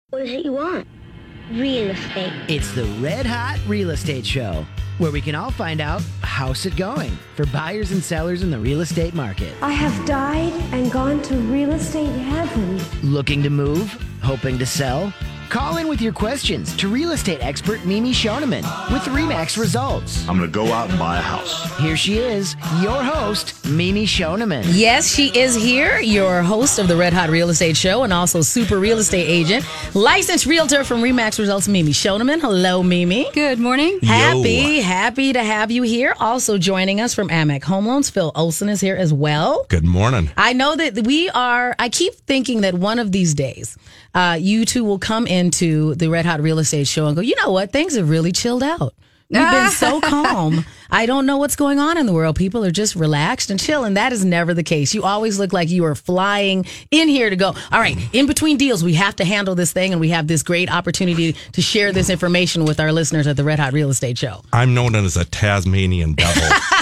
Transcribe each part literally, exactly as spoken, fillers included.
What is it you want? Real estate. It's the Red Hot Real Estate Show, where we can all find out how's it going for buyers and sellers in the real estate market. I have died and gone to real estate heaven. Looking to move? Hoping to sell? Call in with your questions to real estate expert Mimi Shoneman with RE/MAX Results. I'm going to go out and buy a house. Here she is, your host, Mimi Shoneman. Yes, she is here, your host of the Red Hot Real Estate Show and also super real estate agent, licensed realtor from RE/MAX Results, Mimi Shoneman. Hello, Mimi. Good morning. Happy, happy to have you here. Also joining us from Amac Home Loans, Phil Olson is here as well. Good morning. I know that we are, I keep thinking that one of these days, uh, you two will come into the Red Hot Real Estate Show and go, you know what, things have really chilled out. We've been so calm. I don't know what's going on in the world. People are just relaxed and chill, and that is never the case. You always look like you are flying in here to go, all right, in between deals, we have to handle this thing, and we have this great opportunity to share this information with our listeners at the Red Hot Real Estate Show. I'm known as a Tasmanian devil.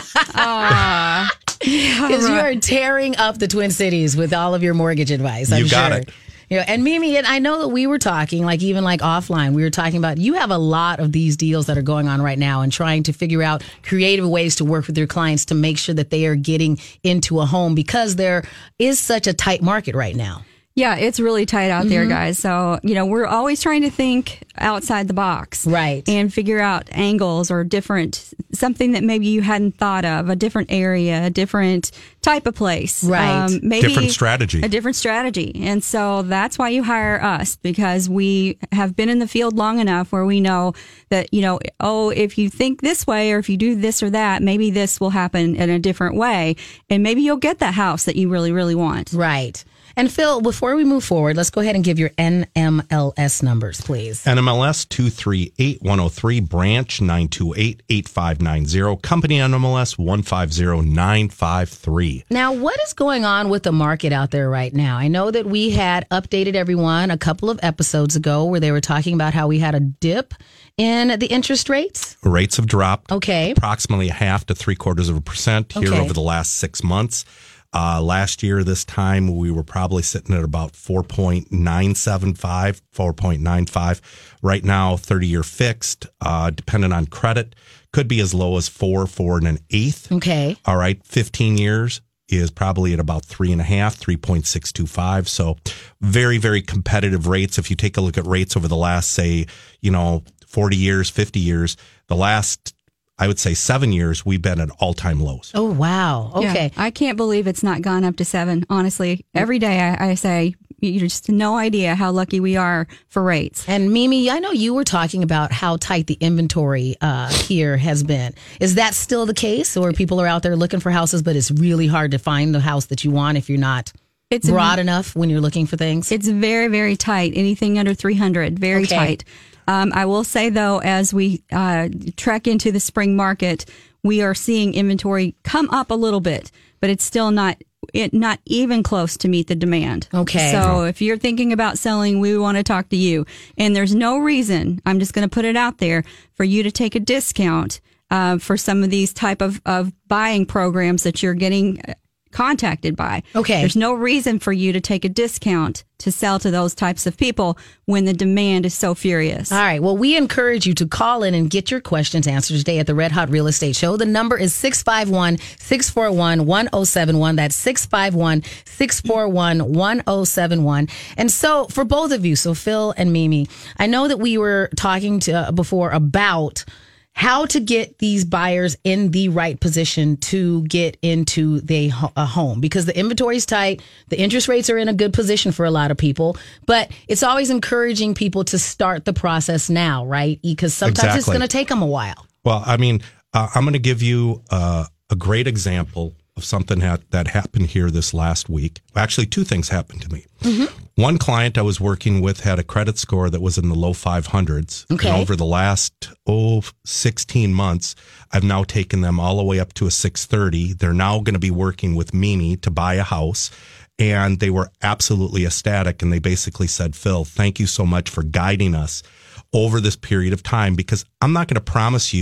Aww. Because you are tearing up the Twin Cities with all of your mortgage advice, I'm You got sure. it. You know, and Mimi, and I know that we were talking, like even like offline, we were talking about you have a lot of these deals that are going on right now and trying to figure out creative ways to work with your clients to make sure that they are getting into a home because there is such a tight market right now. Yeah, it's really tight out mm-hmm. there, guys. So, you know, we're always trying to think outside the box. Right. And figure out angles or different, something that maybe you hadn't thought of, a different area, a different type of place. Right. Um, maybe different strategy. A different strategy. And so that's why you hire us, because we have been in the field long enough where we know that, you know, oh, if you think this way or if you do this or that, maybe this will happen in a different way. And maybe you'll get that house that you really, really want. Right. And Phil, before we move forward, let's go ahead and give your N M L S numbers, please. N M L S two three eight one zero three, branch nine two eight eight five nine zero, company N M L S one five zero nine five three. Now, what is going on with the market out there right now? I know that we had updated everyone a couple of episodes ago where they were talking about how we had a dip in the interest rates. Rates have dropped. Okay. Approximately a half to three quarters of a percent here Okay. over the last six months. Uh, last year, this time, we were probably sitting at about four point nine seven five, four point nine five. Right now, thirty-year fixed, uh, depending on credit, could be as low as four, four and an eighth. Okay. All right. fifteen years is probably at about three and a half, three point six two five. So very, very competitive rates. If you take a look at rates over the last, say, you know, forty years, fifty years, the last I would say seven years, we've been at all-time lows. Oh, wow. Okay. Yeah, I can't believe it's not gone up to seven. Honestly, every day I, I say, you just no idea how lucky we are for rates. And Mimi, I know you were talking about how tight the inventory uh, here has been. Is that still the case? Or people are out there looking for houses, but it's really hard to find the house that you want if you're not it's broad a, enough when you're looking for things? It's very, very tight. Anything under three hundred, very okay. tight. Um, I will say, though, as we uh, trek into the spring market, we are seeing inventory come up a little bit, but it's still not it, not even close to meet the demand. Okay. So if you're thinking about selling, we want to talk to you. And there's no reason, I'm just going to put it out there, for you to take a discount uh, for some of these type of, of buying programs that you're getting contacted by. Okay. There's no reason for you to take a discount to sell to those types of people when the demand is so furious. All right. Well, we encourage you to call in and get your questions answered today at the Red Hot Real Estate Show. The number is six five one, six four one, one oh seven one. That's six five one, six four one, one oh seven one. And so for both of you, so Phil and Mimi, I know that we were talking to uh, before about how to get these buyers in the right position to get into the, a home, because the inventory is tight. The interest rates are in a good position for a lot of people, but it's always encouraging people to start the process now, right? Because sometimes Exactly. it's going to take them a while. Well, I mean, uh, I'm going to give you uh, a great example of something that, that happened here this last week. Actually, two things happened to me. Mm-hmm. One client I was working with had a credit score that was in the low five hundreds. Okay. And over the last, oh, sixteen months, I've now taken them all the way up to a six thirty. They're now going to be working with Mimi to buy a house. And they were absolutely ecstatic. And they basically said, Phil, thank you so much for guiding us over this period of time, because I'm not going to promise you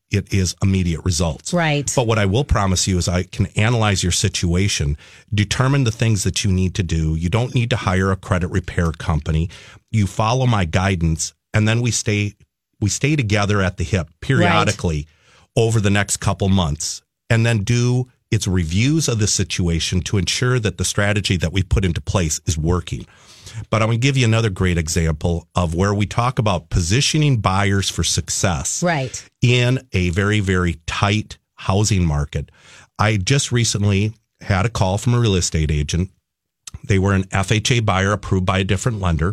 it is immediate results. Right. But what I will promise you is I can analyze your situation, determine the things that you need to do. You don't need to hire a credit repair company. You follow my guidance, and then we stay we stay together at the hip periodically right. over the next couple months, and then do its reviews of the situation to ensure that the strategy that we put into place is working. But I'm going to give you another great example of where we talk about positioning buyers for success right. in a very, very tight housing market. I just recently had a call from a real estate agent. They were an F H A buyer approved by a different lender,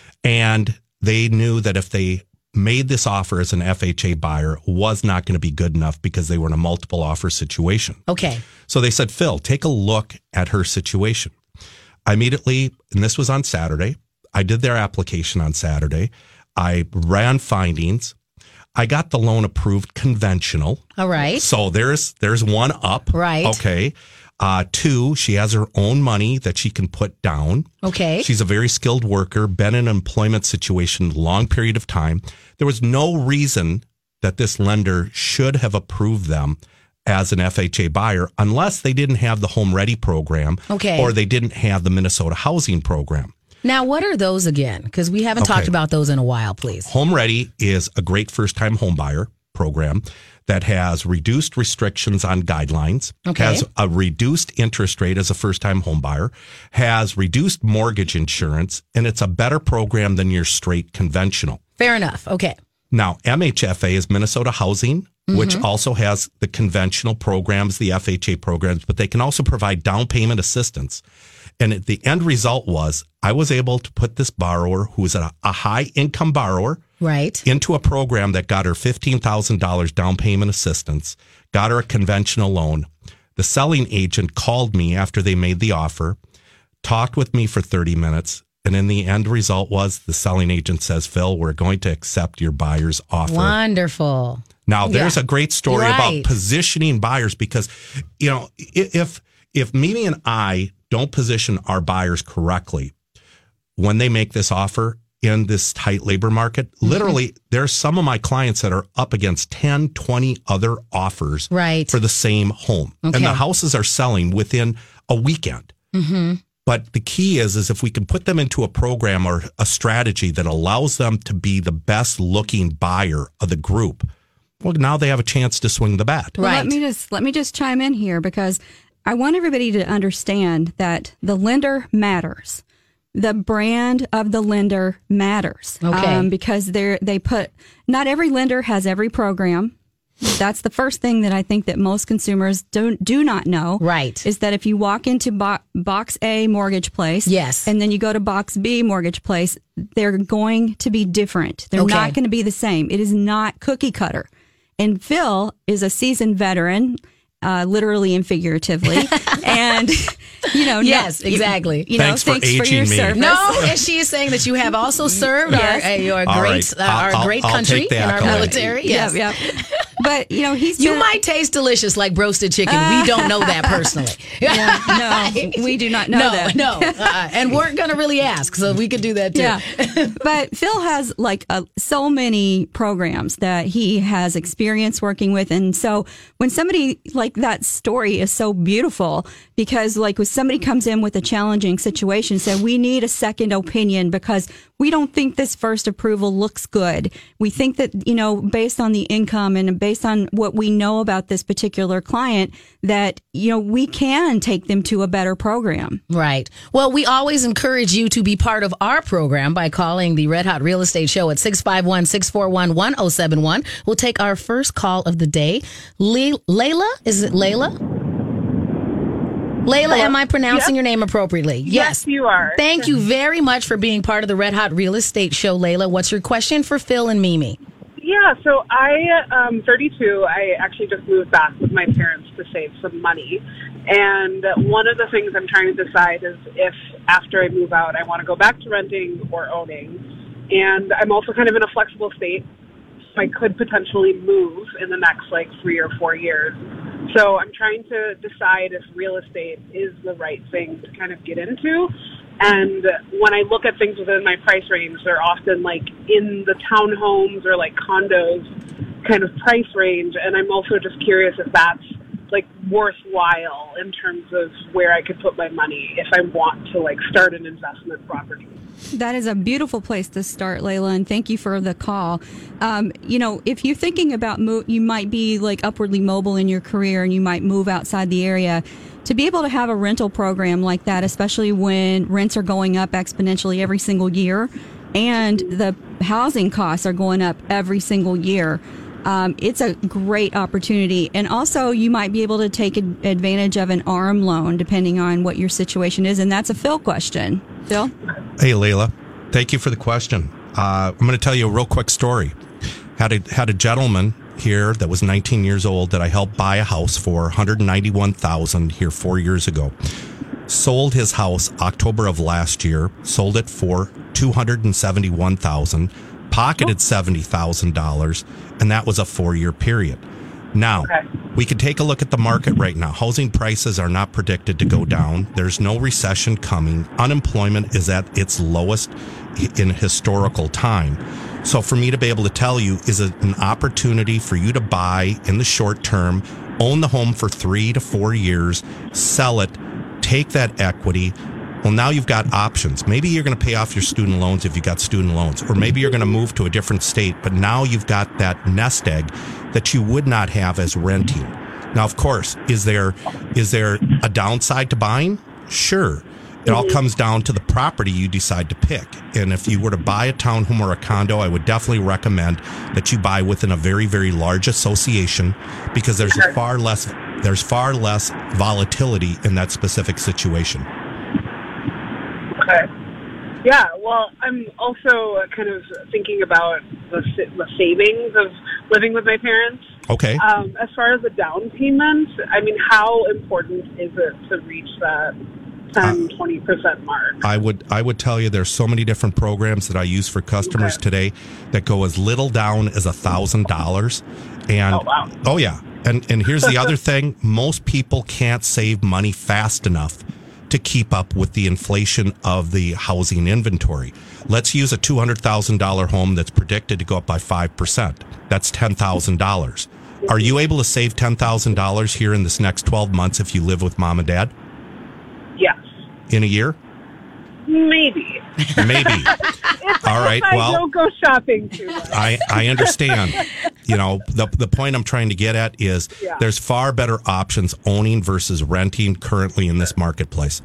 and they knew that if they made this offer as an F H A buyer was not going to be good enough because they were in a multiple offer situation. Okay. So they said, Phil, take a look at her situation. I immediately, and this was on Saturday, I did their application on Saturday. I ran findings. I got the loan approved conventional. All right. So there's there's one up. Right. Okay. Uh, two, she has her own money that she can put down. Okay. She's a very skilled worker, been in an employment situation a long period of time. There was no reason that this lender should have approved them as an F H A buyer unless they didn't have the Home Ready program okay. or they didn't have the Minnesota Housing program. Now, what are those again? Because we haven't okay. talked about those in a while, please. Home Ready is a great first-time home buyer program that has reduced restrictions on guidelines, okay. has a reduced interest rate as a first-time home buyer, has reduced mortgage insurance, and it's a better program than your straight conventional. Fair enough. Okay. Now, M H F A is Minnesota Housing, mm-hmm. which also has the conventional programs, the F H A programs, but they can also provide down payment assistance. And the end result was I was able to put this borrower, who is a, a high-income borrower, right, into a program that got her fifteen thousand dollars down payment assistance, got her a conventional loan. The selling agent called me after they made the offer, talked with me for thirty minutes, and in the end result was the selling agent says, Phil, we're going to accept your buyer's offer. Wonderful. Now, there's yeah. a great story right. about positioning buyers because, you know, if if Mimi and I don't position our buyers correctly when they make this offer in this tight labor market, mm-hmm. literally, there's some of my clients that are up against ten, twenty other offers right. for the same home. Okay. And the houses are selling within a weekend. Mm-hmm. But the key is, is if we can put them into a program or a strategy that allows them to be the best looking buyer of the group, well, now they have a chance to swing the bat. Well, right. let me just let me just chime in here because I want everybody to understand that the lender matters. The brand of the lender matters. Okay. Um, because they're they put not every lender has every program. That's the first thing that I think that most consumers don't do not know. Right. Is that if you walk into bo- box A mortgage place, yes, and then you go to box B mortgage place, they're going to be different. They're okay. not going to be the same. It is not cookie cutter. And Phil is a seasoned veteran, uh, literally and figuratively, and you know, yes, no, exactly. You, you know, thanks, thanks for, for aging your me. service. No, and she is saying that you have also served yes. our, uh, your All great, right. uh, our I'll, great I'll country take the and our accolade. military. Yes, yeah, yeah. But you know, he's you been, might taste delicious like roasted chicken. We don't know that personally. Yeah, no, we do not know no, that. No, uh, and we're going to really ask, so we could do that too. Yeah, but Phil has like uh, so many programs that he has experience working with, and so when somebody like that story is so beautiful because like when somebody comes in with a challenging situation, said we need a second opinion because we don't think this first approval looks good. We think that, you know, based on the income and based on what we know about this particular client, that, you know, we can take them to a better program. Right. Well, we always encourage you to be part of our program by calling the Red Hot Real Estate Show at six five one, six four one, one oh seven one. We'll take our first call of the day. Le- Layla? Is it Layla? Layla, Hello? am I pronouncing Yes. your name appropriately? Yes, Yes. you are. Thank you very much for being part of the Red Hot Real Estate Show, Layla. What's your question for Phil and Mimi? Yeah, so I am thirty-two. I actually just moved back with my parents to save some money. And one of the things I'm trying to decide is if after I move out, I want to go back to renting or owning. And I'm also kind of in a flexible state. So I could potentially move in the next like three or four years. So I'm trying to decide if real estate is the right thing to kind of get into. And when I look at things within my price range, they're often like in the townhomes or like condos kind of price range. And I'm also just curious if that's like worthwhile in terms of where I could put my money if I want to like start an investment property. That is a beautiful place to start, Layla, and thank you for the call. Um, you know, if you're thinking about mo- you might be like upwardly mobile in your career and you might move outside the area, to be able to have a rental program like that, especially when rents are going up exponentially every single year and the housing costs are going up every single year, um, it's a great opportunity. And also, you might be able to take advantage of an A R M loan depending on what your situation is. And that's a Phil question. Phil? Hey, Layla. Thank you for the question. Uh, I'm going to tell you a real quick story. Had a, had a gentleman here that was nineteen years old that I helped buy a house for one hundred ninety-one thousand dollars here four years ago. Sold his house October of last year, sold it for two hundred seventy-one thousand dollars, pocketed seventy thousand dollars, and that was a four-year period. Now, okay. we could take a look at the market right now. Housing prices are not predicted to go down. There's no recession coming. Unemployment is at its lowest in historical time. So for me to be able to tell you, is it an opportunity for you to buy in the short term, own the home for three to four years, sell it, take that equity? Well, now you've got options. Maybe you're going to pay off your student loans if you got student loans, or maybe you're going to move to a different state, but now you've got that nest egg that you would not have as renting. Now, of course, is there is there a downside to buying? Sure. It all comes down to the property you decide to pick. And if you were to buy a townhome or a condo, I would definitely recommend that you buy within a very, very large association, because there's a far less there's far less volatility in that specific situation. Okay. Yeah, well, I'm also kind of thinking about the, the savings of living with my parents. Okay. Um, as far as the down payment, I mean, how important is it to reach that ten, twenty percent mark? I would I would tell you there's so many different programs that I use for customers okay. today that go as little down as one thousand dollars. And oh, wow. oh yeah. And and here's the other thing. Most people can't save money fast enough to keep up with the inflation of the housing inventory. Let's use a two hundred thousand dollars home that's predicted to go up by five percent. That's ten thousand dollars. Are you able to save ten thousand dollars here in this next twelve months if you live with mom and dad? Yes. In a year? Maybe. Maybe. All right. I well, don't go shopping too much. I, I understand. You know, the the point I'm trying to get at is yeah. there's far better options owning versus renting currently in this marketplace.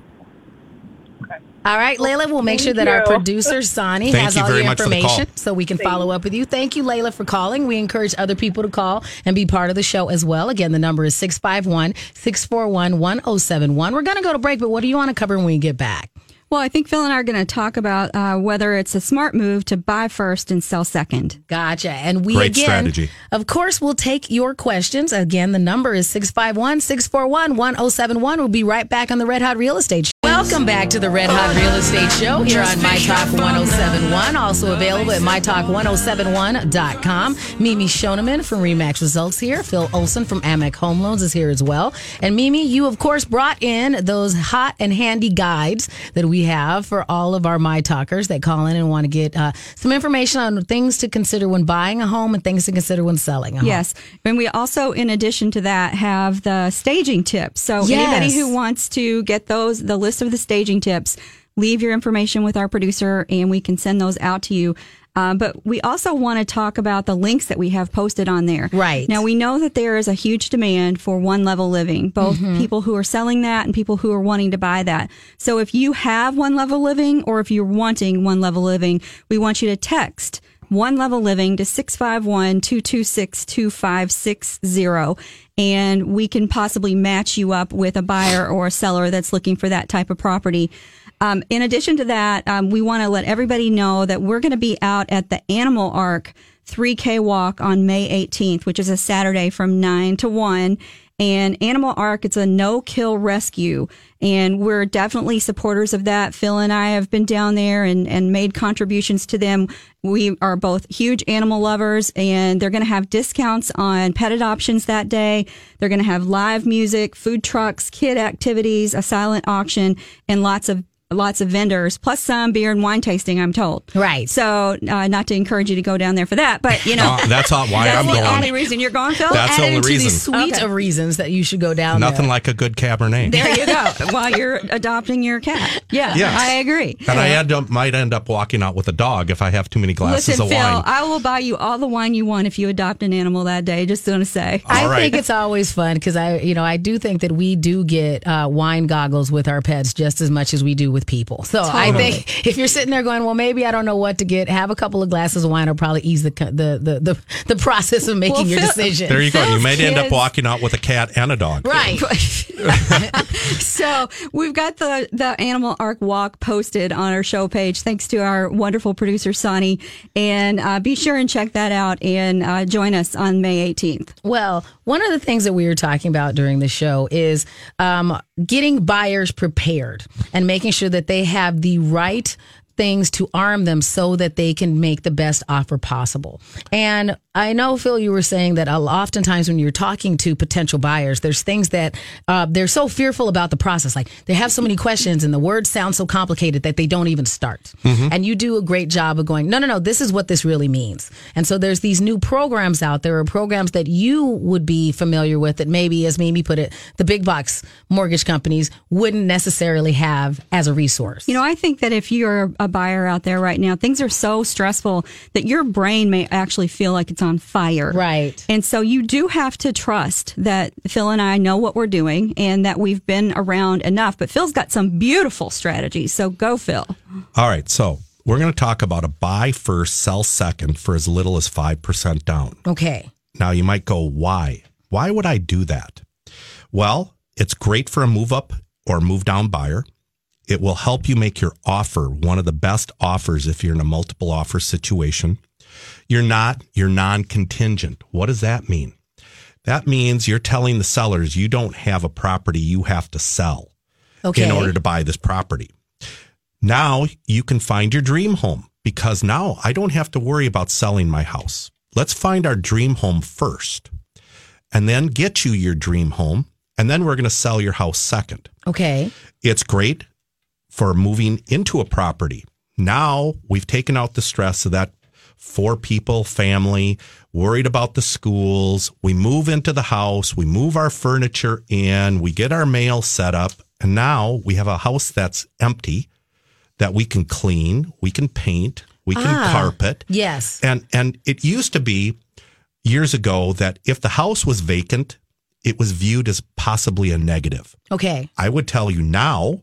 Okay. All right, Layla, we'll make Thank sure that you. our producer, Sonny, Thank has you all very your much for the information call. so we can Thank follow you. up with you. Thank you, Layla, for calling. We encourage other people to call and be part of the show as well. Again, the number is six five one, six four one, one oh seven one. We're going to go to break, but what do you want to cover when we get back? Well, I think Phil and I are going to talk about uh, whether it's a smart move to buy first and sell second. Gotcha. And we, Great again, strategy. of course, we'll take your questions. Again, the number is six five one, six four one, one oh seven one. We'll be right back on the Red Hot Real Estate Show. Welcome back to the Red Hot Real Estate Show here on My Talk one oh seven one. Also available at my talk one oh seven one dot com. Mimi Shoneman from RE/MAX Results here. Phil Olson from Amec Home Loans is here as well. And Mimi, you of course brought in those hot and handy guides that we have for all of our My Talkers that call in and want to get uh, some information on things to consider when buying a home and things to consider when selling a home. Yes. And we also, in addition to that, have the staging tips. So Yes. anybody who wants to get those, the list of the staging tips, leave your information with our producer and we can send those out to you. Uh, but we also want to talk about the links that we have posted on there. Right. Now, we know that there is a huge demand for one level living, both mm-hmm. people who are selling that and people who are wanting to buy that. So if you have one level living or if you're wanting one level living, we want you to text One Level Living to six five one, two two six, two five six zero. And we can possibly match you up with a buyer or a seller that's looking for that type of property. Um, in addition to that, um, we want to let everybody know that we're going to be out at the Animal Ark three K walk on May eighteenth, which is a Saturday from nine to one. And Animal Ark, it's a no-kill rescue, and we're definitely supporters of that. Phil and I have been down there and, and made contributions to them. We are both huge animal lovers, and they're going to have discounts on pet adoptions that day. They're going to have live music, food trucks, kid activities, a silent auction, and lots of lots of vendors, plus some beer and wine tasting, I'm told. Right. So, uh, not to encourage you to go down there for that, but you know, Uh, that's all why that's I'm the going. only reason you're going, Phil. That's the Added only to reason. the suite Okay. of reasons that you should go down Nothing there. like a good Cabernet. There you go. While you're adopting your cat. Yeah, Yes. I agree. And I end up, might end up walking out with a dog if I have too many glasses Listen, of Phil, wine. I will buy you all the wine you want if you adopt an animal that day. Just going to say. I All right. think it's always fun because I, you know, I do think that we do get uh, wine goggles with our pets just as much as we do with people. So I Totally. think if you're sitting there going, well, maybe I don't know what to get, have a couple of glasses of wine will probably ease the the the the, the process of making Well, your Phil- decision. There you go. You Phil's may end up kids- walking out with a cat and a dog. Right. So we've got the, the Animal Ark Walk posted on our show page, thanks to our wonderful producer, Sonny. And uh, be sure and check that out and uh, join us on May eighteenth. Well, one of the things that we were talking about during the show is um, getting buyers prepared and making sure that they have the right things to arm them so that they can make the best offer possible. And I know, Phil, you were saying that oftentimes when you're talking to potential buyers, there's things that uh, they're so fearful about the process. Like they have so many questions and the words sound so complicated that they don't even start. Mm-hmm. And you do a great job of going, no, no, no, this is what this really means. And so there's these new programs out there, or programs that you would be familiar with that maybe, as Mimi put it, the big box mortgage companies wouldn't necessarily have as a resource. You know, I think that if you're a buyer out there right now, things are so stressful that your brain may actually feel like it's on fire. Right. And so you do have to trust that Phil and I know what we're doing and that we've been around enough. But Phil's got some beautiful strategies. So go, Phil. All right. So we're going to talk about a buy first, sell second for as little as five percent down. Okay. Now you might go, why? Why would I do that? Well, it's great for a move up or move down buyer. It will help you make your offer one of the best offers if you're in a multiple offer situation. You're not, you're non-contingent. What does that mean? That means you're telling the sellers you don't have a property you have to sell Okay. in order to buy this property. Now you can find your dream home because now I don't have to worry about selling my house. Let's find our dream home first and then get you your dream home. And then we're going to sell your house second. Okay. It's great for moving into a property. Now we've taken out the stress of that four people family, worried about the schools. We move into the house, we move our furniture in, we get our mail set up, and now we have a house that's empty that we can clean, we can paint, we can Ah, carpet. yes. And and it used to be years ago that if the house was vacant, it was viewed as possibly a negative. Okay. I would tell you now,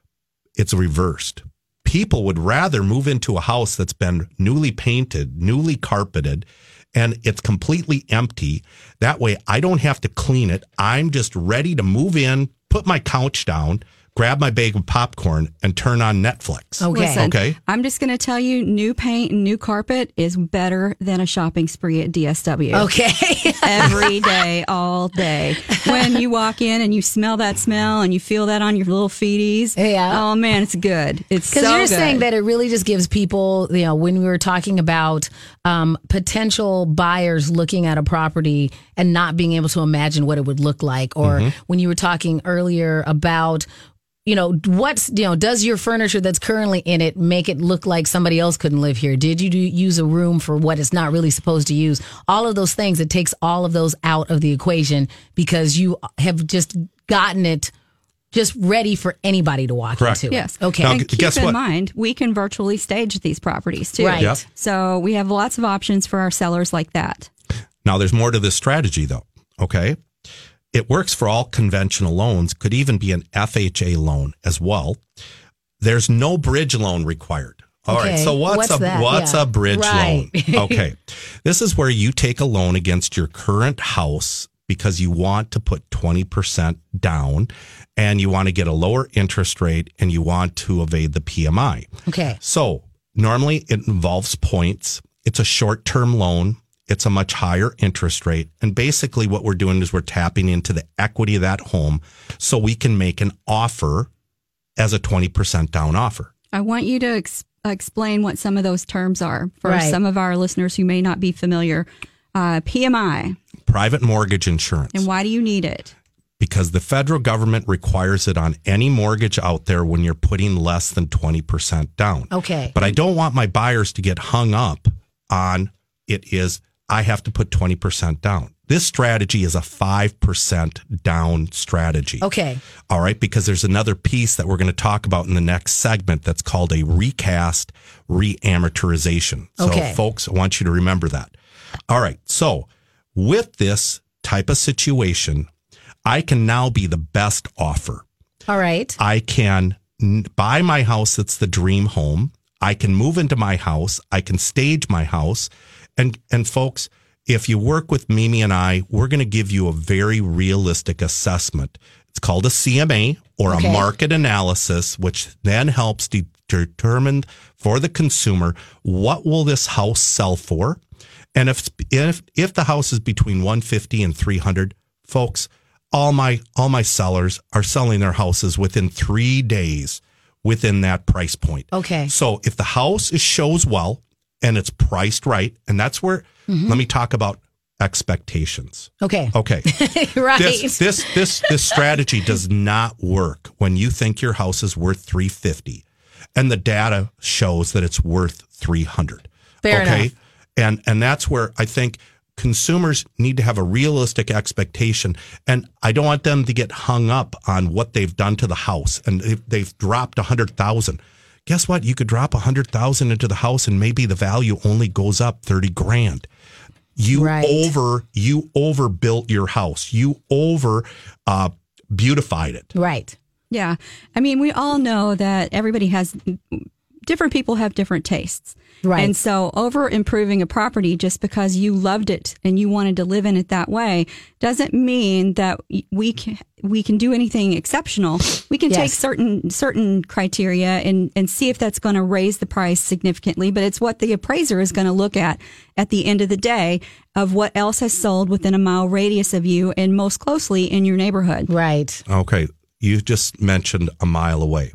it's reversed. People would rather move into a house that's been newly painted, newly carpeted, and it's completely empty. That way, I don't have to clean it. I'm just ready to move in, put my couch down, grab my bag of popcorn, and turn on Netflix. Okay. Listen, Okay. I'm just going to tell you, new paint and new carpet is better than a shopping spree at D S W. Okay. Every day, all day. When you walk in and you smell that smell and you feel that on your little feeties. Yeah. Oh, man, it's good. It's so Because you're good. saying that it really just gives people, you know, when we were talking about um, potential buyers looking at a property and not being able to imagine what it would look like, or Mm-hmm. when you were talking earlier about, you know, what's, you know, does your furniture that's currently in it make it look like somebody else couldn't live here? Did you do, use a room for what it's not really supposed to use? All of those things, it takes all of those out of the equation because you have just gotten it just ready for anybody to walk Correct. into. Yes. Okay. Now, And gu- keep guess in what? mind, we can virtually stage these properties too. Right. Yep. So we have lots of options for our sellers like that. Now, there's more to this strategy, though. Okay. It works for all conventional loans, could even be an F H A loan as well. There's no bridge loan required. All right. Okay. So what's, What's a that? what's Yeah. a bridge Right. loan? Okay. This is where you take a loan against your current house because you want to put twenty percent down and you want to get a lower interest rate and you want to evade the P M I. Okay. So normally it involves points. It's a short-term loan. It's a much higher interest rate. And basically what we're doing is we're tapping into the equity of that home so we can make an offer as a twenty percent down offer. I want you to ex- explain what some of those terms are for Right. some of our listeners who may not be familiar. Uh, P M I, Private mortgage insurance. and why do you need it? because the federal government requires it on any mortgage out there when you're putting less than twenty percent down. Okay. But I don't want my buyers to get hung up on it is I have to put twenty percent down. This strategy is a five percent down strategy. Okay. All right, because there's another piece that we're going to talk about in the next segment that's called a recast reamortization. So, Okay. folks, I want you to remember that. All right, so with this type of situation, I can now be the best offer. All right. I can n- buy my house that's the dream home. I can move into my house. I can stage my house. And, and folks, if you work with Mimi and I, we're going to give you a very realistic assessment. It's called a C M A or Okay. a market analysis, which then helps de- determine for the consumer what will this house sell for. And if if if the house is between one fifty and three hundred, folks, all my all my sellers are selling their houses within three days within that price point. Okay. So if the house is shows well and it's priced right, and that's where Mm-hmm. let me talk about expectations. Okay. Okay. Right. This this this this strategy does not work when you think your house is worth three fifty and the data shows that it's worth three hundred. Fair okay? enough. And and that's where I think consumers need to have a realistic expectation, and I don't want them to get hung up on what they've done to the house and if they've dropped a hundred thousand. Guess what? You could drop a hundred thousand into the house and maybe the value only goes up thirty grand. You Right. over you overbuilt your house. You over uh, beautified it. Right. Yeah. I mean, we all know that everybody has different people have different tastes. Right. And so over improving a property just because you loved it and you wanted to live in it that way doesn't mean that we can, we can do anything exceptional. We can Yes. take certain certain criteria and, and see if that's going to raise the price significantly, but it's what the appraiser is going to look at at the end of the day of what else has sold within a mile radius of you and most closely in your neighborhood. Right. Okay, you just mentioned a mile away.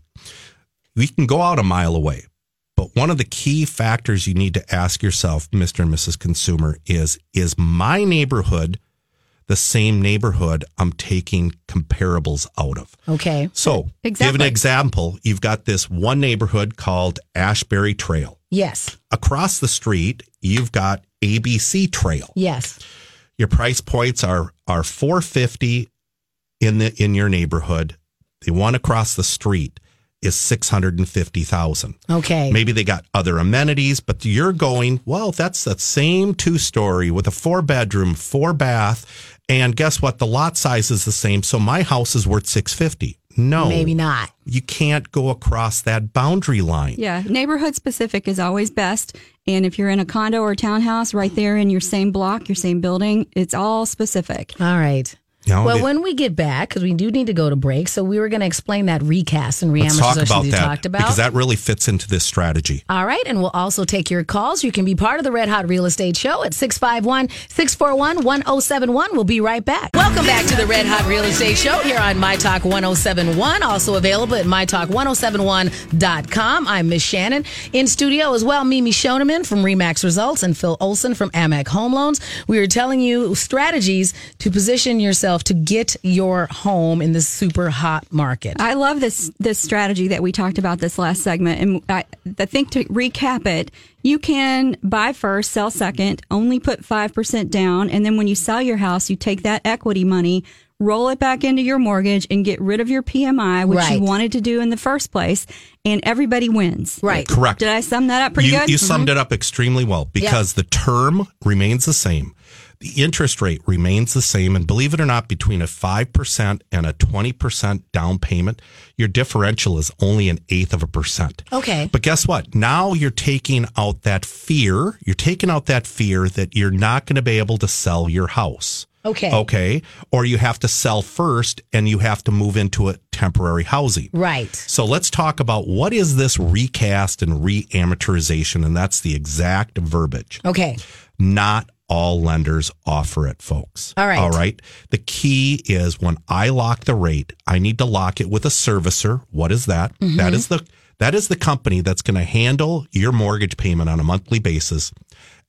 We can go out a mile away, but one of the key factors you need to ask yourself, Mister and Missus Consumer, is, is my neighborhood the same neighborhood I'm taking comparables out of? Okay. So, give Exactly. an example. You've got this one neighborhood called Ashbury Trail. Yes. Across the street, you've got A B C Trail. Yes. Your price points are are four fifty in the in your neighborhood. The one across the street is six hundred fifty thousand. Okay. Maybe they got other amenities, but you're going, well, that's the same two story with a four bedroom, four bath, and guess what? The lot size is the same, so my house is worth six fifty. No, Maybe not. You can't go across that boundary line. Yeah, neighborhood specific is always best. And if you're in a condo or townhouse right there in your same block, your same building, it's all specific. All right. You know, Well, it- when we get back, because we do need to go to break, so we were going to explain that recast and let's talk reamortization about you that talked about. because that really fits into this strategy. All right, and we'll also take your calls. You can be part of the Red Hot Real Estate Show at six five one, six four one, one oh seven one. We'll be right back. Welcome back to the Red Hot Real Estate Show here on My Talk one oh seven one, also available at my talk one oh seven one dot com. I'm Miss Shannon. In studio as well, Mimi Shoneman from Remax Results and Phil Olson from Amac Home Loans. We are telling you strategies to position yourself to get your home in this super hot market. I love this this strategy that we talked about this last segment. And I, I think to recap it, you can buy first, sell second, only put five percent down. And then when you sell your house, you take that equity money, roll it back into your mortgage and get rid of your P M I, which Right. you wanted to do in the first place. And everybody wins. Right. Correct. Did I sum that up pretty you, good? You summed it up extremely well because the term remains the same. The interest rate remains the same. And believe it or not, between a five percent and a twenty percent down payment, your differential is only an eighth of a percent. Okay. But guess what? Now you're taking out that fear. You're taking out that fear that you're not going to be able to sell your house. Okay. Okay. Or you have to sell first and you have to move into a temporary housing. Right. So let's talk about what is this recast and reamortization, and that's the exact verbiage. Okay. Not all lenders offer it, folks. All right. All right. The key is when I lock the rate, I need to lock it with a servicer. What is that? Mm-hmm. That is the that is the company that's going to handle your mortgage payment on a monthly basis.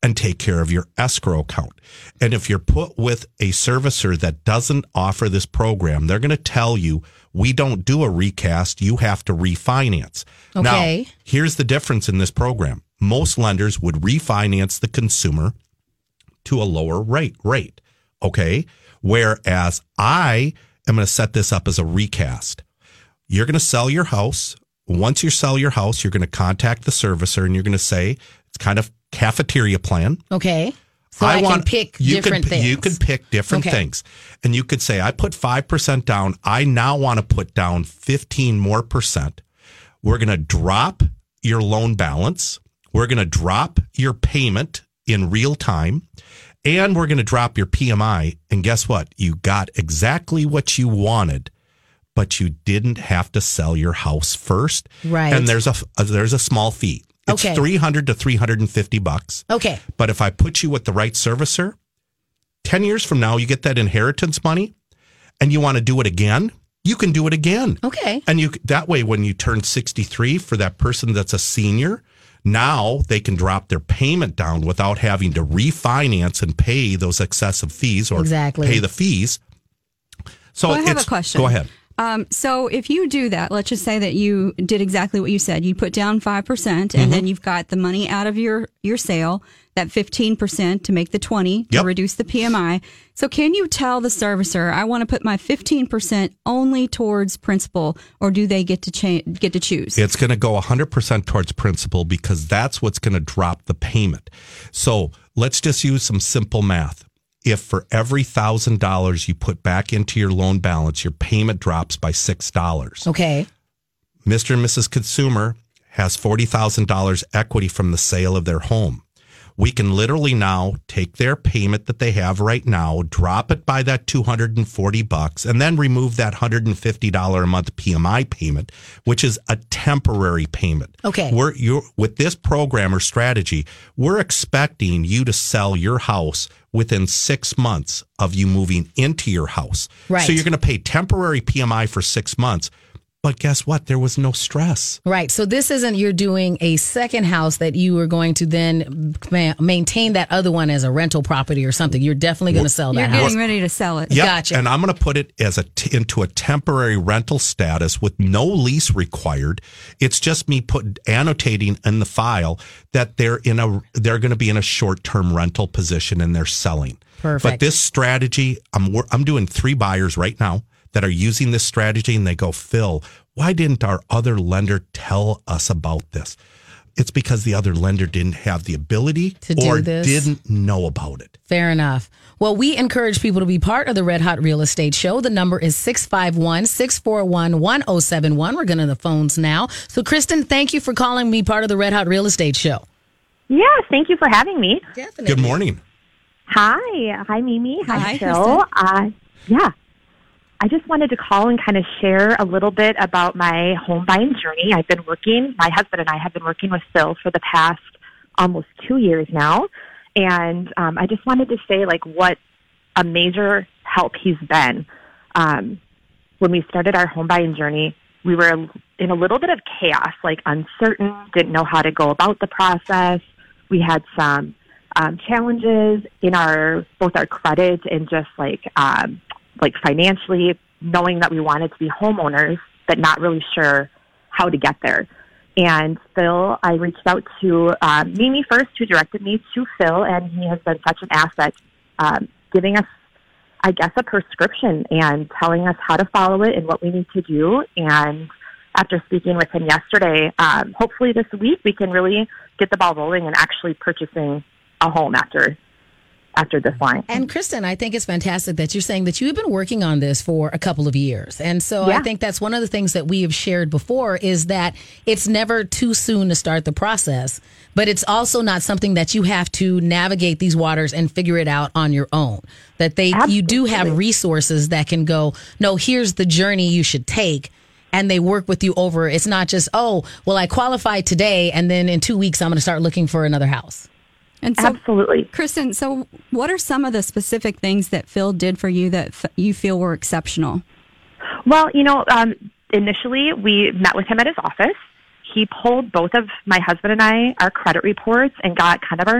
and take care of your escrow account. And if you're put with a servicer that doesn't offer this program, they're going to tell you, we don't do a recast, you have to refinance. Okay. Now, here's the difference in this program. Most lenders would refinance the consumer to a lower rate, rate, okay? Whereas I am going to set this up as a recast. You're going to sell your house. Once you sell your house, you're going to contact the servicer and you're going to say, it's kind of cafeteria plan. Okay. So I, I want, can pick you different can, things. You can pick different okay. things. And you could say, I put five percent down. I now want to put down fifteen more percent. We're going to drop your loan balance. We're going to drop your payment in real time. And we're going to drop your P M I. And guess what? You got exactly what you wanted, but you didn't have to sell your house first. Right. And there's a, a there's a small fee. It's okay. three hundred to three hundred fifty bucks. Okay. But if I put you with the right servicer, ten years from now, you get that inheritance money and you want to do it again, you can do it again. Okay. And you that way, when you turn sixty-three, for that person that's a senior, now they can drop their payment down without having to refinance and pay those excessive fees or exactly. pay the fees. So well, I have it's, a question. Go ahead. Um, so if you do that, let's just say that you did exactly what you said. You put down five percent and Mm-hmm. then you've got the money out of your, your sale, that fifteen percent to make the twenty to Yep. reduce the P M I. So can you tell the servicer, I want to put my fifteen percent only towards principal, or do they get to cha- get to choose? It's going to go one hundred percent towards principal because that's what's going to drop the payment. So let's just use some simple math. If for every one thousand dollars you put back into your loan balance, your payment drops by six dollars. Okay. Mister and Missus Consumer has forty thousand dollars equity from the sale of their home. We can literally now take their payment that they have right now, drop it by that two hundred forty bucks, and then remove that one hundred fifty dollars a month P M I payment, which is a temporary payment. Okay. We're you're with this program or strategy, we're expecting you to sell your house within six months of you moving into your house. Right. So you're going to pay temporary P M I for six months. But guess what? There was no stress. Right. So this isn't you're doing a second house that you are going to then ma- maintain that other one as a rental property or something. You're definitely going to sell You're that getting house. ready to sell it. Yep. Gotcha. And I'm going to put it as a t- into a temporary rental status with no lease required. It's just me put annotating in the file that they're in a they're going to be in a short-term rental position and they're selling. Perfect. But this strategy, I'm wor- I'm doing three buyers right now that are using this strategy, and they go, Phil, why didn't our other lender tell us about this? It's because the other lender didn't have the ability To do or this? didn't know about it. Fair enough. Well, we encourage people to be part of the Red Hot Real Estate Show. The number is six five one, six four one, one oh seven one. We're going to the phones now. So, Kristen, thank you for calling me part of the Red Hot Real Estate Show. Yeah, thank you for having me. Definitely. Good morning. Hi. Hi, Mimi. Hi, Hi, Phil. Uh, yeah. I just wanted to call and kind of share a little bit about my home buying journey. I've been working, my husband and I have been working with Phil for the past almost two years now. And um, I just wanted to say, like, what a major help he's been. Um, when we started our home buying journey, we were in a little bit of chaos, like uncertain, didn't know how to go about the process. We had some um, challenges in our, both our credit and just like, um, like financially, knowing that we wanted to be homeowners, but not really sure how to get there. And Phil, I reached out to uh, Mimi first, who directed me to Phil, and he has been such an asset, um, giving us, I guess, a prescription and telling us how to follow it and what we need to do. And after speaking with him yesterday, um, hopefully this week we can really get the ball rolling and actually purchasing a home after after this line. And Kristen, I think it's fantastic that you're saying that you've been working on this for a couple of years. And so Yeah. I think that's one of the things that we have shared before is that it's never too soon to start the process, but it's also not something that you have to navigate these waters and figure it out on your own. That they you do have Absolutely. resources that can go, no, here's the journey you should take. And they work with you over. It's not just, oh, well, I qualified today, and then in two weeks I'm going to start looking for another house. And so, Absolutely. Kristen, so what are some of the specific things that Phil did for you that f- you feel were exceptional? Well, you know, um, initially we met with him at his office. He pulled both of my husband and I, our credit reports, and got kind of our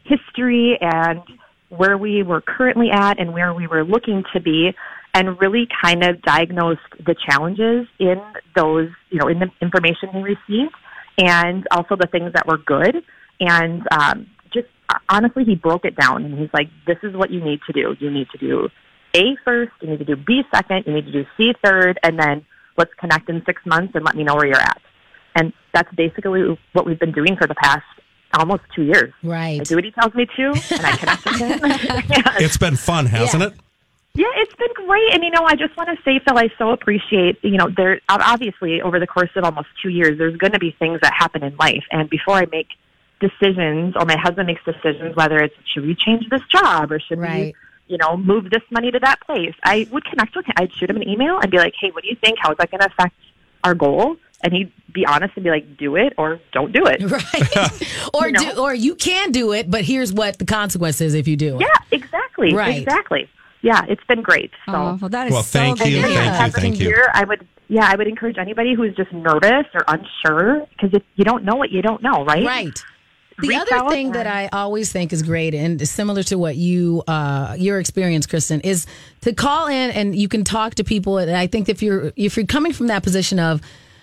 history and where we were currently at and where we were looking to be, and really kind of diagnosed the challenges in those, you know, in the information we received, and also the things that were good. And um, just honestly, he broke it down, and he's like, this is what you need to do. You need to do A first, you need to do B second, you need to do C third, and then let's connect in six months and let me know where you're at. And that's basically what we've been doing for the past almost two years. Right. I do what he tells me to, and I connect with him. Yeah. It's been fun, hasn't Yeah. it? Yeah, it's been great. And, you know, I just want to say, Phil, I so appreciate, you know, there obviously over the course of almost two years, there's going to be things that happen in life. And before I make decisions, or my husband makes decisions, whether it's should we change this job or should Right. we, you know, move this money to that place, I would connect with him. I'd shoot him an email and be like, hey, what do you think? How is that going to affect our goal? And he'd be honest and be like, do it or don't do it. Right. or You know? do, or you can do it, but here's what the consequence is if you do it. Yeah, exactly. Right. Exactly. Yeah, it's been great. So. Oh, well, that is Well, so thank good you, to hear. thank you, Happening thank you. Here, I would, yeah, I would encourage anybody who's just nervous or unsure, because if you don't know what you don't know, right? Right. The Reach other out thing and- that I always think is great, and is similar to what you, uh, your experience, Kristen, is to call in and you can talk to people. And I think if you're if you're coming from that position of,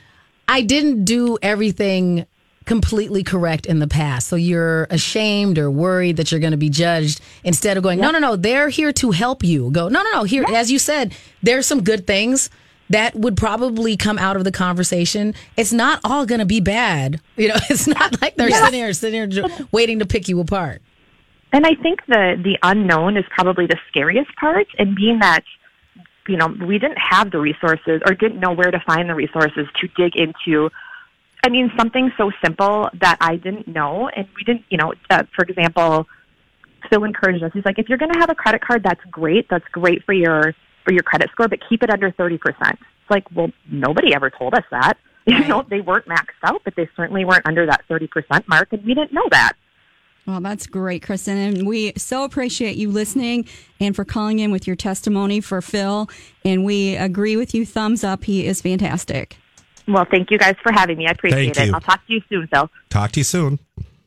I didn't do everything completely correct in the past, so you're ashamed or worried that you're going to be judged, instead of going, no, no, no, they're here to help you. Go, no, no, no. Here, as you said, there's some good things that would probably come out of the conversation. It's not all going to be bad. You know, it's not like they're Yeah. sitting here, sitting here waiting to pick you apart. And I think the the unknown is probably the scariest part, and being that, you know, we didn't have the resources or didn't know where to find the resources to dig into. I mean, something so simple that I didn't know, and we didn't, you know, uh, for example, Phil encouraged us. He's like, if you're going to have a credit card, that's great. That's great for your for your credit score, but keep it under thirty percent. It's like, well, nobody ever told us that. You Right. know, they weren't maxed out, but they certainly weren't under that thirty percent mark, and we didn't know that. Well, that's great, Kristen. And we so appreciate you listening and for calling in with your testimony for Phil. And we agree with you. Thumbs up. He is fantastic. Well, thank you guys for having me. I appreciate Thank it. you. I'll talk to you soon, Phil. Talk to you soon.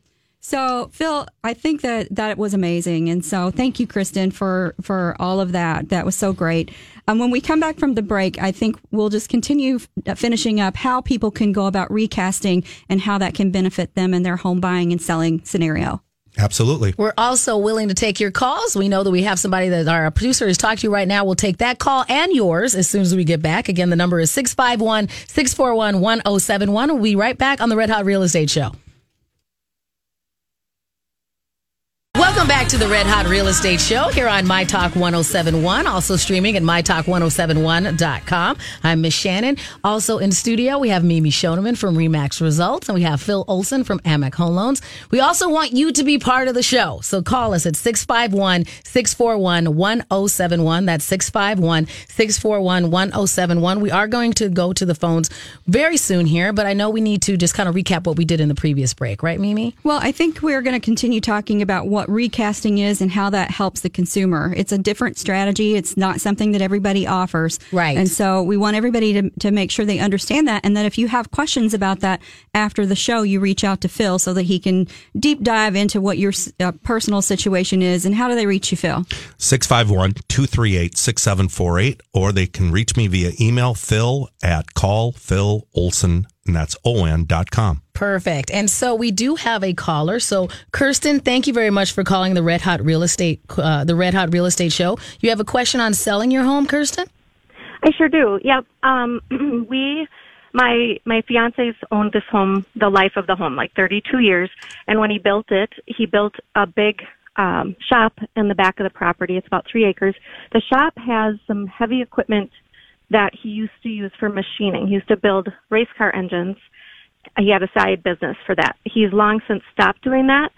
So, Phil, I think that that was amazing. And so thank you, Kristen, for, for all of that. That was so great. Um, when we come back from the break, I think we'll just continue f- finishing up how people can go about recasting and how that can benefit them in their home buying and selling scenario. Absolutely. We're also willing to take your calls. We know that we have somebody that our producer is talking to you right now. We'll take that call and yours as soon as we get back. Again, the number is six five one, six four one, one oh seven one. We'll be right back on the Red Hot Real Estate Show. Welcome back to the Red Hot Real Estate Show here on My Talk one oh seven one, also streaming at my talk one oh seven one dot com. I'm Miss Shannon. Also in studio, we have Mimi Shoneman from Remax Results, and we have Phil Olson from Amec Home Loans. We also want you to be part of the show, so call us at six five one, six four one, one oh seven one. That's six five one, six four one, one oh seven one. We are going to go to the phones very soon here, but I know we need to just kind of recap what we did in the previous break, right, Mimi? Well, I think we're going to continue talking about what recasting is and how that helps the consumer. It's a different strategy. It's not something that everybody offers. Right. And so we want everybody to, to make sure they understand that. And that if you have questions about that after the show, you reach out to Phil so that he can deep dive into what your uh, personal situation is. And how do they reach you, Phil? six five one, two three eight, six seven four eight, or they can reach me via email, phil at call phil olson, and that's O N dot com. Perfect. And so we do have a caller. So Kirsten, thank you very much for calling the Red Hot Real Estate, uh, the Red Hot Real Estate Show. You have a question on selling your home, Kirsten? I sure do. Yep. Um, we, my my fiance's owned this home, the life of the home, like thirty-two years. And when he built it, he built a big um, shop in the back of the property. It's about three acres. The shop has some heavy equipment that he used to use for machining. He used to build race car engines. He had a side business for that. He's long since stopped doing that.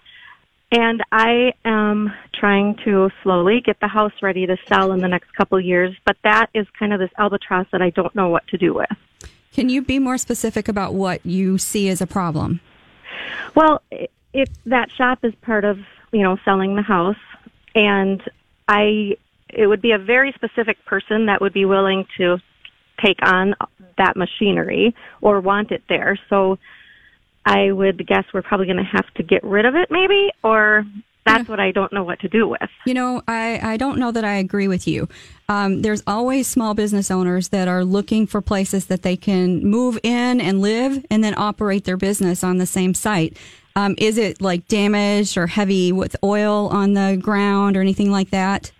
And I am trying to slowly get the house ready to sell in the next couple of years. But that is kind of this albatross that I don't know what to do with. Can you be more specific about what you see as a problem? Well, it, it that shop is part of, you know, selling the house. And I, it would be a very specific person that would be willing to take on that machinery or want it there. So I would guess we're probably going to have to get rid of it maybe, or that's what I don't know what to do with. You know, I, I don't know that I agree with you. Um, there's always small business owners that are looking for places that they can move in and live and then operate their business on the same site. Um, is it like damaged or heavy with oil on the ground or anything like that?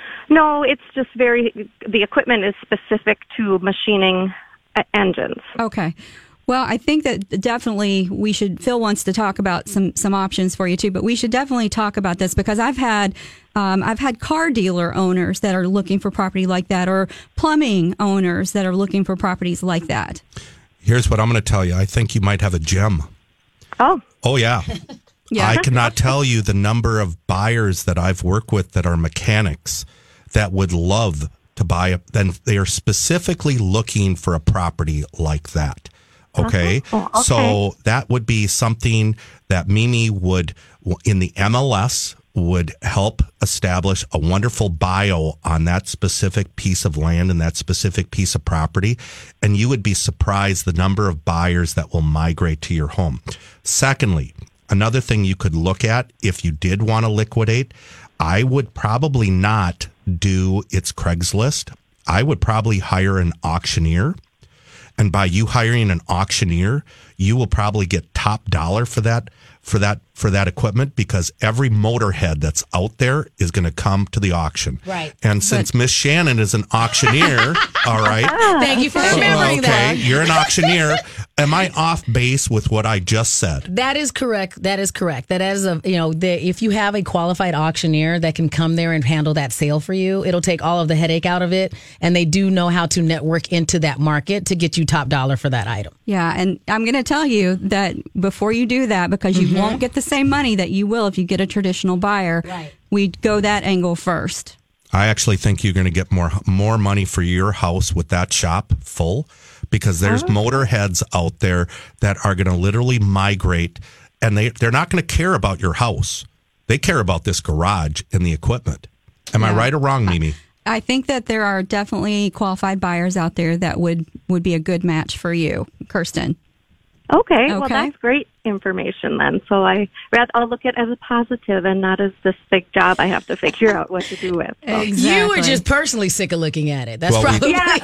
No, it's just very, the equipment is specific to machining uh, engines. Okay. Well, I think that definitely we should, Phil wants to talk about some, some options for you too, but we should definitely talk about this because I've had, um, I've had car dealer owners that are looking for property like that or plumbing owners that are looking for properties like that. Here's what I'm going to tell you. I think you might have a gem. Oh. Oh, yeah. Yeah. I cannot tell you the number of buyers that I've worked with that are mechanics that would love to buy a, then they are specifically looking for a property like that. Okay? Uh-huh. Oh, okay. So that would be something that Mimi would, in the M L S, would help establish a wonderful bio on that specific piece of land and that specific piece of property. And you would be surprised the number of buyers that will migrate to your home. Secondly, another thing you could look at if you did want to liquidate, I would probably not do its Craigslist. I would probably hire an auctioneer. And by you hiring an auctioneer, you will probably get top dollar for that for that for that equipment because every motorhead that's out there is going to come to the auction. Right. And since Miss Shannon is an auctioneer, all right. Thank you for remembering okay, that. You're an auctioneer. Am I off base with what I just said? That is correct. That is correct. That as a you know, the, if you have a qualified auctioneer that can come there and handle that sale for you, it'll take all of the headache out of it. And they do know how to network into that market to get you top dollar for that item. Yeah, and I'm going to tell you that before you do that, because you mm-hmm. won't get the same money that you will if you get a traditional buyer, right. we go that angle first. I actually think you're going to get more more money for your house with that shop full because there's oh. motorheads out there that are going to literally migrate and they, they're not going to care about your house. They care about this garage and the equipment. Am yeah. I right or wrong, Mimi? I think that there are definitely qualified buyers out there that would, would be a good match for you, Kirsten. Okay, okay, well, that's great information then. So I, I'll look at it as a positive and not as this big job I have to figure out what to do with. So. Exactly. You were just personally sick of looking at it. That's well, probably yeah.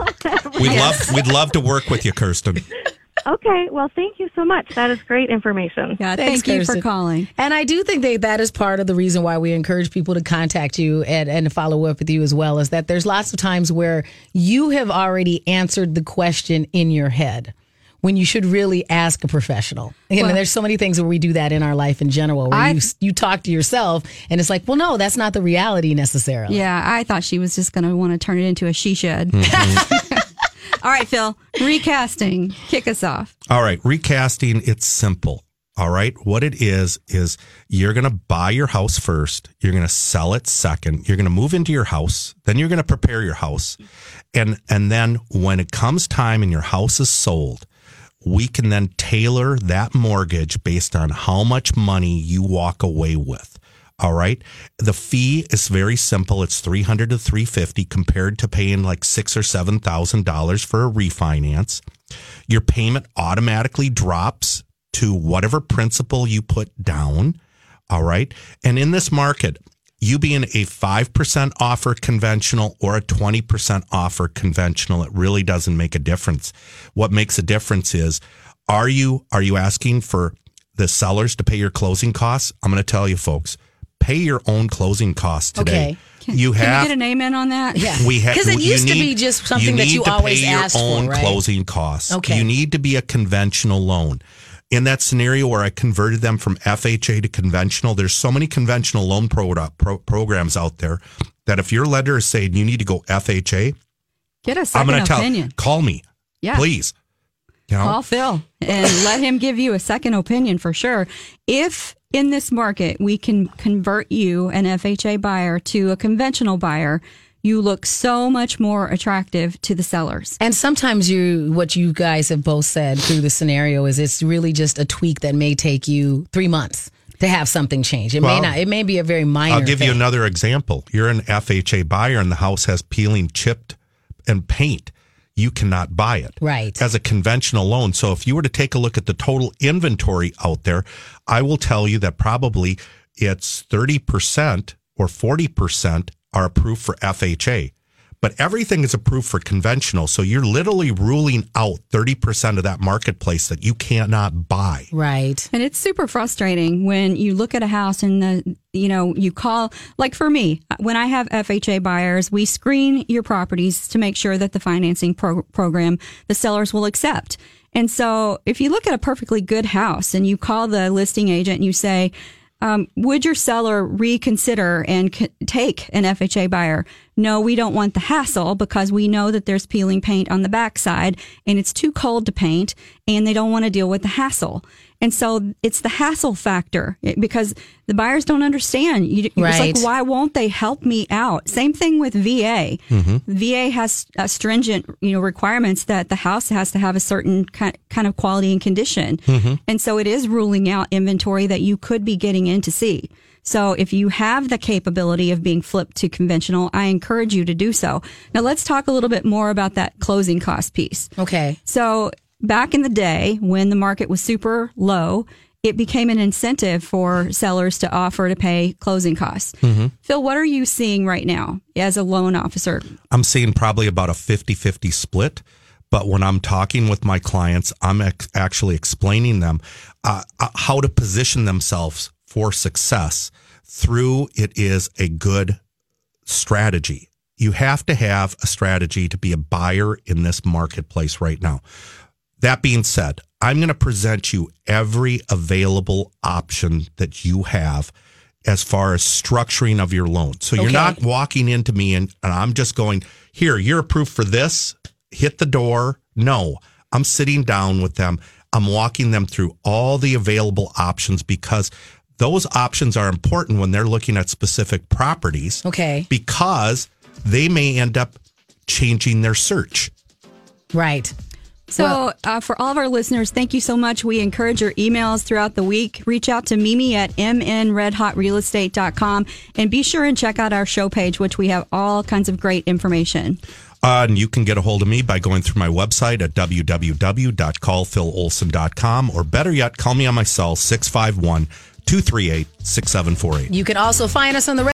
we'd love we'd love to work with you, Kirsten. Okay, well, thank you so much. That is great information. Yeah, Thanks, thank you Kirsten. for calling. And I do think that that is part of the reason why we encourage people to contact you and, and follow up with you as well, is that there's lots of times where you have already answered the question in your head when you should really ask a professional. You well, know, there's so many things where we do that in our life in general, where I, you you talk to yourself and it's like, well, no, that's not the reality necessarily. Yeah, I thought she was just going to want to turn it into a she shed. Mm-hmm. All right, Phil, recasting. Kick us off. All right, recasting, it's simple. All right, what it is, is you're going to buy your house first. You're going to sell it second. You're going to move into your house. Then you're going to prepare your house. And, and then when it comes time and your house is sold, we can then tailor that mortgage based on how much money you walk away with. All right. The fee is very simple. It's three hundred to three fifty compared to paying like six or seven thousand dollars for a refinance. Your payment automatically drops to whatever principal you put down. All right. And in this market, you being a five percent offer conventional or a twenty percent offer conventional, it really doesn't make a difference. What makes a difference is, are you, are you asking for the sellers to pay your closing costs? I'm going to tell you folks, pay your own closing costs today. Okay. Can, you can have, we get an amen on that? Yeah. We have, because it used need, to be just something you that you to always pay asked your own for, right? closing costs. Okay. You need to be a conventional loan. In that scenario where I converted them from F H A to conventional, there's so many conventional loan pro, pro, programs out there that if your lender is saying you need to go F H A, get a second I'm gonna opinion. Tell, call me, yeah. please. You know? Call Phil and let him give you a second opinion for sure. If in this market we can convert you, an F H A buyer, to a conventional buyer, you look so much more attractive to the sellers. And sometimes you, what you guys have both said through the scenario is it's really just a tweak that may take you three months to have something change. It well, may not. It may be a very minor I'll give thing. you another example. You're an F H A buyer and the house has peeling, chipped, and paint. You cannot buy it right as a conventional loan. So if you were to take a look at the total inventory out there, I will tell you that probably it's thirty percent or forty percent are approved for F H A. But everything is approved for conventional. So you're literally ruling out thirty percent of that marketplace that you cannot buy. Right. And it's super frustrating when you look at a house and the, you know, you call, like for me, when I have F H A buyers, we screen your properties to make sure that the financing pro- program the sellers will accept. And so if you look at a perfectly good house and you call the listing agent and you say, Um, would your seller reconsider and c- take an F H A buyer? No, we don't want the hassle because we know that there's peeling paint on the backside and it's too cold to paint and they don't want to deal with the hassle. And so it's the hassle factor because the buyers don't understand. You, Right. It's like, why won't they help me out? Same thing with V A. Mm-hmm. V A has uh, stringent, you know, requirements that the house has to have a certain kind kind of quality and condition. Mm-hmm. And so it is ruling out inventory that you could be getting in to see. So if you have the capability of being flipped to conventional, I encourage you to do so. Now let's talk a little bit more about that closing cost piece. Okay. So back in the day when the market was super low, it became an incentive for sellers to offer to pay closing costs. Mm-hmm. Phil, what are you seeing right now as a loan officer? I'm seeing probably about a fifty-fifty split. But when I'm talking with my clients, I'm ex- actually explaining them uh, uh, how to position themselves for success through it is a good strategy. You have to have a strategy to be a buyer in this marketplace right now. That being said, I'm going to present you every available option that you have as far as structuring of your loan. So you're Okay. not walking into me and, and I'm just going, here, you're approved for this, hit the door. No, I'm sitting down with them. I'm walking them through all the available options because those options are important when they're looking at specific properties. Okay. Because they may end up changing their search. Right. So Well- uh, for all of our listeners, thank you so much. We encourage your emails throughout the week. Reach out to Mimi at m n red hot real estate dot com and be sure and check out our show page, which we have all kinds of great information. Uh, and you can get a hold of me by going through my website at w w w dot call phil olson dot com, or better yet, call me on my cell, six five one, two three eight, six seven four eight. You can also find us on the